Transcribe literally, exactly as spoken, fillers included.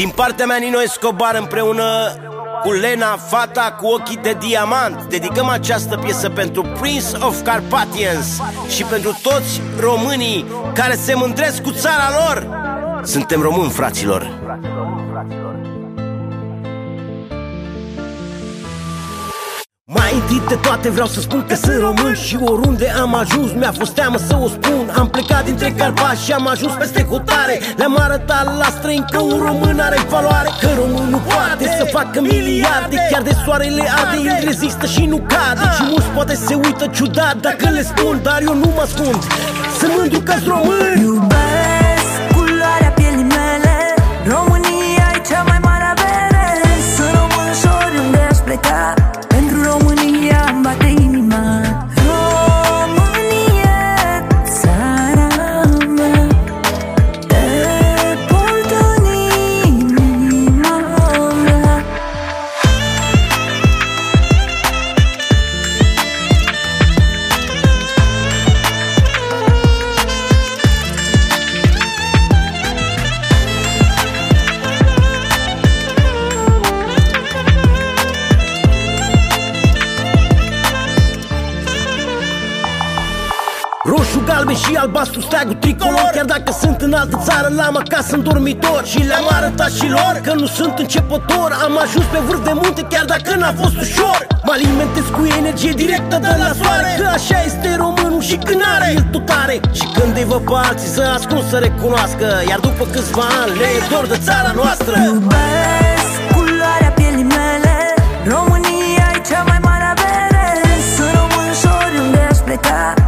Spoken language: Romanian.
Din partea mea, Nino Escobar, împreună cu Lena, fata cu ochii de diamant, dedicăm această piesă pentru Prince of Carpathians și pentru toți românii care se mândresc cu țara lor. Suntem români, fraților. Mai întâi de toate vreau să spun că sunt român și oriunde am ajuns mi-a fost teamă să o spun. Am plecat dintre Carpați și am ajuns peste hotare. Le-am arătat la străini că un român are valoare, că românul poate să facă miliarde. Chiar de soarele arde, el rezistă și nu cade. Și mulți poate se uită ciudat dacă le spun, dar eu nu mă ascund. Sunt mândru că-s român. Iubesc culoarea pielii mele, România e cea mai mare avere. Sunt român și oriunde aș pleca, pentru România îmi bate inima. România, țara mea, te port în inima mea. Roșu, galben și albastru, steagul tricolor. Chiar dacă sunt în altă țară, l-am acasă în dormitor. Și le-am arătat și lor că nu sunt începător. Am ajuns pe vârf de munte chiar dacă n-a fost ușor. Mă alimentez cu energie directă de la soare, că așa este românul și când are el tot are. Și când îi văd pe alții să ascund să recunoască, iar după câțiva ani le e dor de țara noastră. Iubesc culoarea pielii mele, România e cea mai mare avere. Sunt român și oriunde aș pleca,